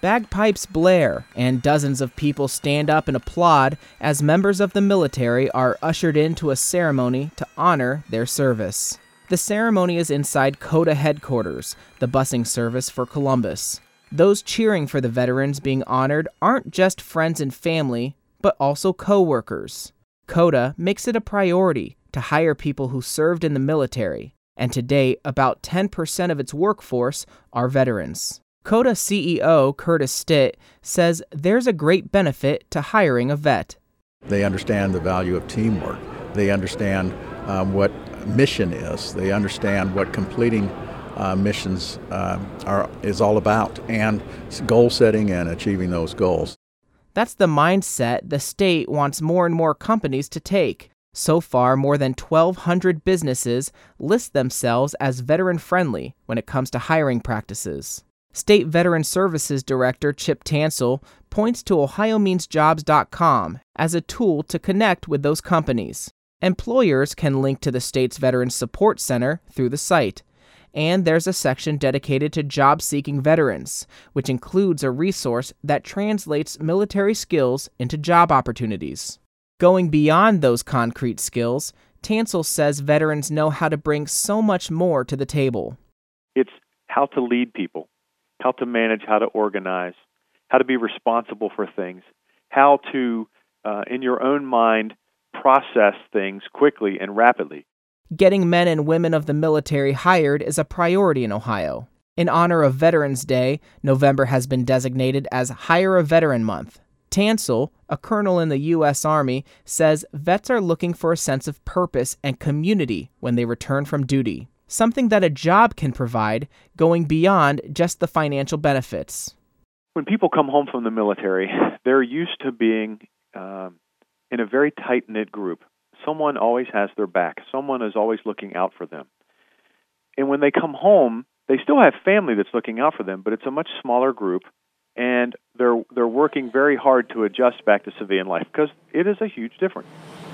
Bagpipes blare, and dozens of people stand up and applaud as members of the military are ushered into a ceremony to honor their service. The ceremony is inside COTA headquarters, the busing service for Columbus. Those cheering for the veterans being honored aren't just friends and family, but also co-workers. COTA makes it a priority to hire people who served in the military, and to date, about 10% of its workforce are veterans. COTA CEO Curtis Stitt says there's a great benefit to hiring a vet. They understand the value of teamwork. They understand what mission is. They understand what completing missions is all about, and goal setting and achieving those goals. That's the mindset the state wants more and more companies to take. So far, more than 1,200 businesses list themselves as veteran-friendly when it comes to hiring practices. State Veteran Services Director Chip Tansel points to OhioMeansJobs.com as a tool to connect with those companies. Employers can link to the state's Veterans Support Center through the site. And there's a section dedicated to job-seeking veterans, which includes a resource that translates military skills into job opportunities. Going beyond those concrete skills, Tansel says veterans know how to bring so much more to the table. It's how to lead people, how to manage, how to organize, how to be responsible for things, how to, in your own mind, process things quickly and rapidly. Getting men and women of the military hired is a priority in Ohio. In honor of Veterans Day, November has been designated as Hire a Veteran Month. Tansel, a colonel in the U.S. Army, says vets are looking for a sense of purpose and community when they return from duty, something that a job can provide, going beyond just the financial benefits. When people come home from the military, they're used to being in a very tight-knit group. Someone always has their back. Someone is always looking out for them. And when they come home, they still have family that's looking out for them, but it's a much smaller group, and they're working very hard to adjust back to civilian life because it is a huge difference.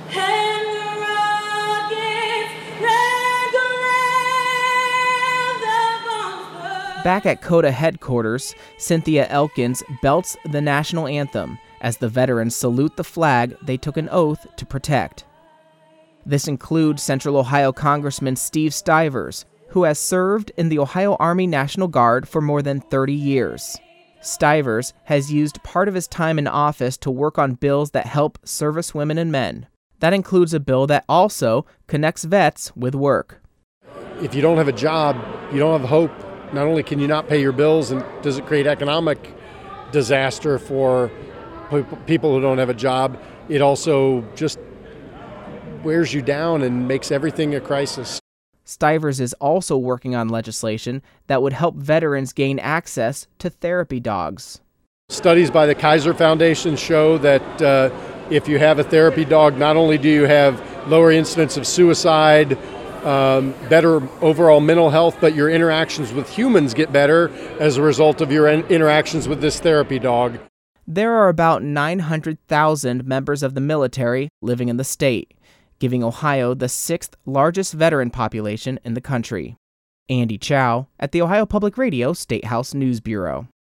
Back at COTA headquarters, Cynthia Elkins belts the national anthem as the veterans salute the flag they took an oath to protect. This includes Central Ohio Congressman Steve Stivers, who has served in the Ohio Army National Guard for more than 30 years. Stivers has used part of his time in office to work on bills that help service women and men. That includes a bill that also connects vets with work. If you don't have a job, you don't have hope. Not only can you not pay your bills, and does it create economic disaster for people who don't have a job, it also just wears you down and makes everything a crisis. Stivers is also working on legislation that would help veterans gain access to therapy dogs. Studies by the Kaiser Foundation show that if you have a therapy dog, not only do you have lower incidence of suicide, better overall mental health, but your interactions with humans get better as a result of your interactions with this therapy dog. There are about 900,000 members of the military living in the state, giving Ohio the 6th largest veteran population in the country. Andy Chow at the Ohio Public Radio State House News Bureau.